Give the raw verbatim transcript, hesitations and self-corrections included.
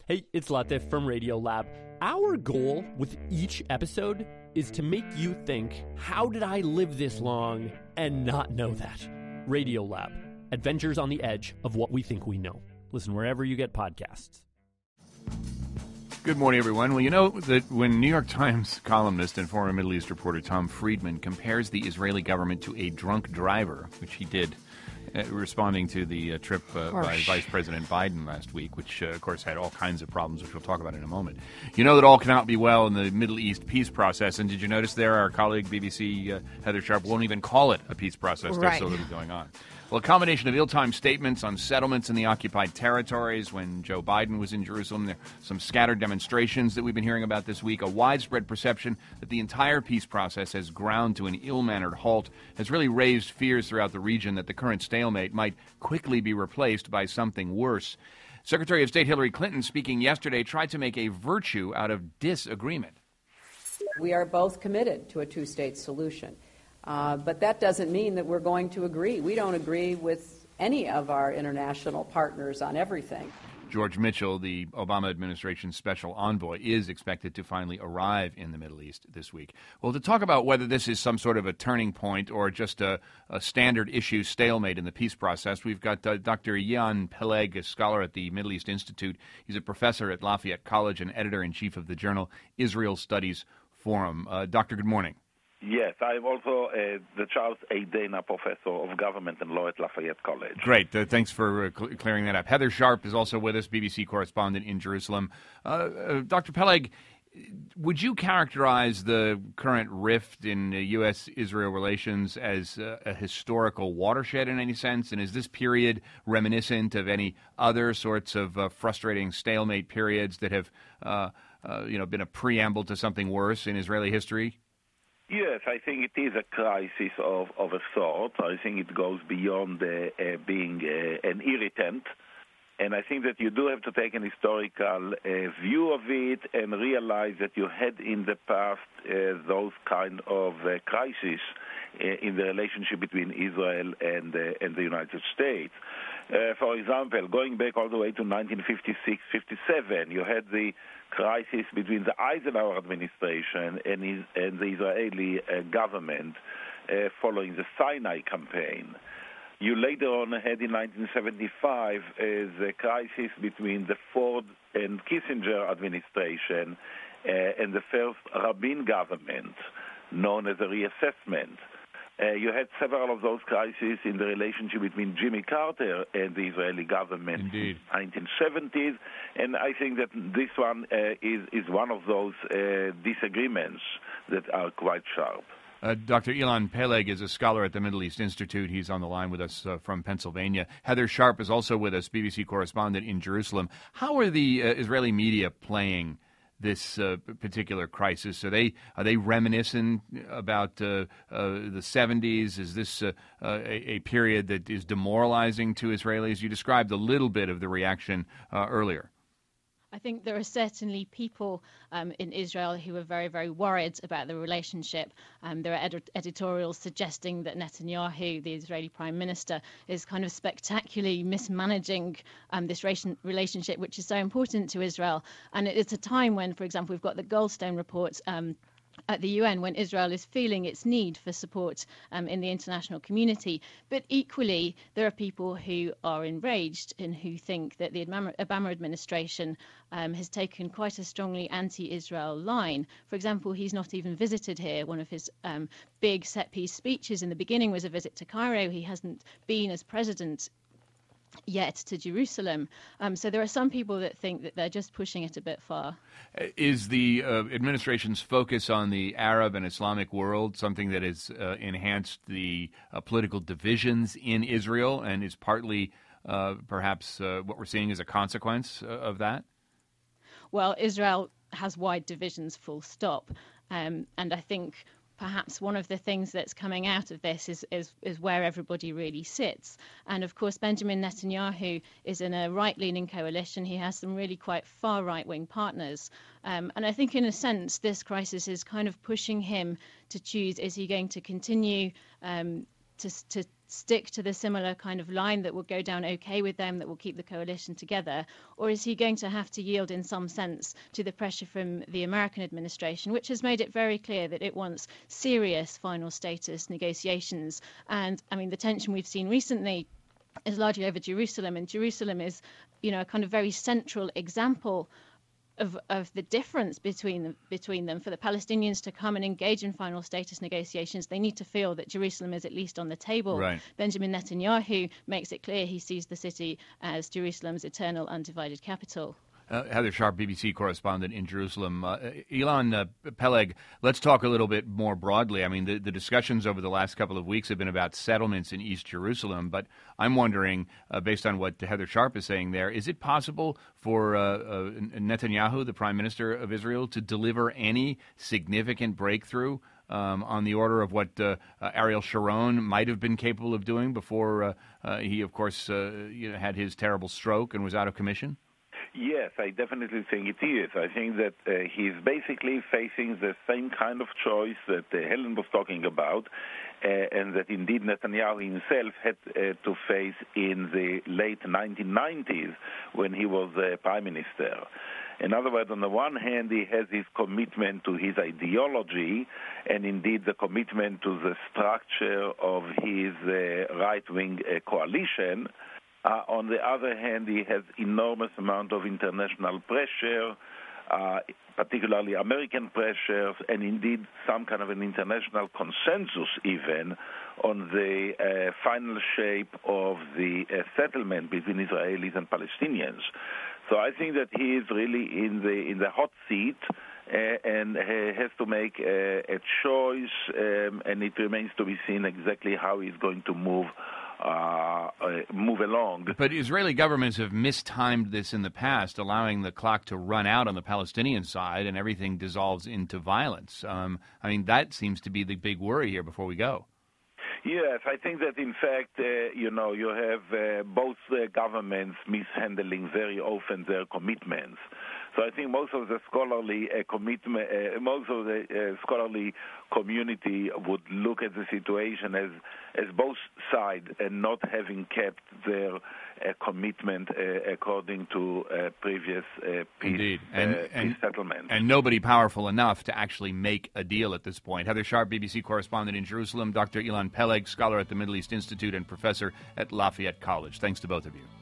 Hey, it's Latif from Radiolab. Our goal with each episode is to make you think, how did I live this long and not know that? Radiolab, adventures on the edge of what we think we know. Listen wherever you get podcasts. Good morning, everyone. Well, you know that when New York Times columnist and former Middle East reporter Tom Friedman compares the Israeli government to a drunk driver, which he did uh, responding to the uh, trip uh, by Vice President Biden last week, which, uh, of course, had all kinds of problems, which we'll talk about in a moment. You know that all cannot be well in the Middle East peace process, and did you notice there our colleague B B C uh, Heather Sharp won't even call it a peace process. There's Right. so little going on. Well, a combination of ill-timed statements on settlements in the occupied territories when Joe Biden was in Jerusalem, there some scattered demonstrations that we've been hearing about this week, a widespread perception that the entire peace process has ground to an ill-mannered halt, has really raised fears throughout the region that the current stalemate might quickly be replaced by something worse. Secretary of State Hillary Clinton, speaking yesterday, tried to make a virtue out of disagreement. We are both committed to a two-state solution. Uh, but that doesn't mean that we're going to agree. We don't agree with any of our international partners on everything. George Mitchell, the Obama administration's special envoy, is expected to finally arrive in the Middle East this week. Well, to talk about whether this is some sort of a turning point or just a, a standard issue stalemate in the peace process, we've got uh, Doctor Ilan Peleg, a scholar at the Middle East Institute. He's a professor at Lafayette College and editor-in-chief of the journal Israel Studies Forum. Uh, Doctor, good morning. Yes, I'm also uh, the Charles A. Dana Professor of Government and Law at Lafayette College. Great. Uh, thanks for uh, cl- clearing that up. Heather Sharp is also with us, B B C correspondent in Jerusalem. Uh, uh, Doctor Peleg, would you characterize the current rift in uh, U S Israel relations as uh, a historical watershed in any sense? And is this period reminiscent of any other sorts of uh, frustrating stalemate periods that have uh, uh, you know, been a preamble to something worse in Israeli history? Yes, I think it is a crisis of, of a sort. I think it goes beyond uh, uh, being uh, an irritant. And I think that you do have to take an historical uh, view of it and realize that you had in the past uh, those kind of uh, crises uh, in the relationship between Israel and, uh, and the United States. Uh, for example, going back all the way to nineteen fifty-six fifty-seven, you had the crisis between the Eisenhower administration and, his, and the Israeli uh, government uh, following the Sinai campaign. You later on had in nineteen seventy-five uh, the crisis between the Ford and Kissinger administration uh, and the first Rabin government, known as a reassessment. Uh, you had several of those crises in the relationship between Jimmy Carter and the Israeli government Indeed. in the nineteen seventies, and I think that this one uh, is, is one of those uh, disagreements that are quite sharp. Uh, Doctor Ilan Peleg is a scholar at the Middle East Institute. He's on the line with us uh, from Pennsylvania. Heather Sharp is also with us, B B C correspondent in Jerusalem. How are the uh, Israeli media playing this uh, particular crisis? Are they are they reminiscent about uh, uh, the seventies? Is this uh, uh, a, a period that is demoralizing to Israelis? You described a little bit of the reaction uh, earlier. I think there are certainly people um, in Israel who are very, very worried about the relationship. Um, there are ed- editorials suggesting that Netanyahu, the Israeli Prime Minister, is kind of spectacularly mismanaging um, this ration- relationship, which is so important to Israel. And it's a time when, for example, we've got the Goldstone report um, at the U N, when Israel is feeling its need for support um, in the international community. But equally, there are people who are enraged and who think that the Obama administration um, has taken quite a strongly anti-Israel line. For example, he's not even visited here. One of his um, big set-piece speeches in the beginning was a visit to Cairo. He hasn't been as president yet to Jerusalem. Um, so there are some people that think that they're just pushing it a bit far. Is the uh, administration's focus on the Arab and Islamic world something that has uh, enhanced the uh, political divisions in Israel and is partly uh, perhaps uh, what we're seeing as a consequence uh, of that? Well, Israel has wide divisions, full stop. Um, and I think perhaps one of the things that's coming out of this is, is, is where everybody really sits. And of course, Benjamin Netanyahu is in a right-leaning coalition. He has some really quite far right-wing partners. Um, and I think in a sense, this crisis is kind of pushing him to choose, is he going to continue um, to, to stick to the similar kind of line that will go down okay with them, that will keep the coalition together? Or is he going to have to yield in some sense to the pressure from the American administration, which has made it very clear that it wants serious final status negotiations? And I mean, the tension we've seen recently is largely over Jerusalem, and Jerusalem is, you know, a kind of very central example Of, of the difference between them, between them. For the Palestinians to come and engage in final status negotiations, they need to feel that Jerusalem is at least on the table. Right. Benjamin Netanyahu makes it clear he sees the city as Jerusalem's eternal undivided capital. Uh, Heather Sharp, B B C correspondent in Jerusalem. Uh, Ilan uh, Peleg, let's talk a little bit more broadly. I mean, the, the discussions over the last couple of weeks have been about settlements in East Jerusalem, but I'm wondering, uh, based on what Heather Sharp is saying there, is it possible for uh, uh, Netanyahu, the Prime Minister of Israel, to deliver any significant breakthrough um, on the order of what uh, uh, Ariel Sharon might have been capable of doing before uh, uh, he, of course, uh, you know, had his terrible stroke and was out of commission? Yes, I definitely think it is. I think that uh, he's basically facing the same kind of choice that uh, Helen was talking about, uh, and that indeed Netanyahu himself had uh, to face in the late nineteen nineties when he was uh, prime minister. In other words, on the one hand, he has his commitment to his ideology and indeed the commitment to the structure of his uh, right-wing uh, coalition. Uh, on the other hand, he has enormous amount of international pressure, uh, particularly American pressures, and indeed some kind of an international consensus even on the uh, final shape of the uh, settlement between Israelis and Palestinians. So I think that he is really in the in the hot seat uh, and uh, has to make uh, a choice, um, and it remains to be seen exactly how he's going to move Uh, uh, move along. But Israeli governments have mistimed this in the past, allowing the clock to run out on the Palestinian side and everything dissolves into violence. Um, I mean, that seems to be the big worry here before we go. Yes, I think that in fact, uh, you know, you have uh, both uh, governments mishandling very often their commitments. So I think most of the scholarly uh, commitment, uh, most of the uh, scholarly community would look at the situation as as both sides and not having kept their uh, commitment uh, according to uh, previous uh, peace, Indeed. And, uh, and, peace settlements. And nobody powerful enough to actually make a deal at this point. Heather Sharp, B B C correspondent in Jerusalem, Doctor Ilan Peleg, scholar at the Middle East Institute and professor at Lafayette College. Thanks to both of you.